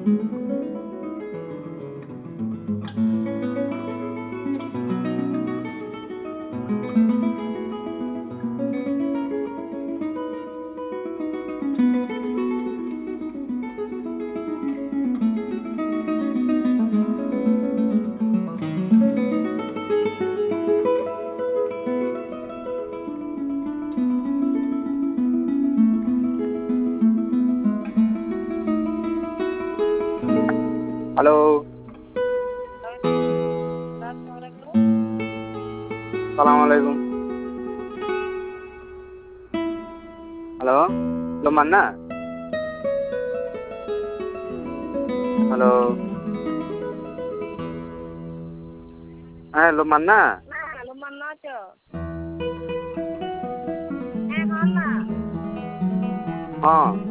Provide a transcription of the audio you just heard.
Hello, সালাম আলাইকুম। Hello, hello Manna. Hello, হ্যাঁ হ্যালো মান্না। লুমান্না আছো? হ্যাঁ, হন না। হ্যাঁ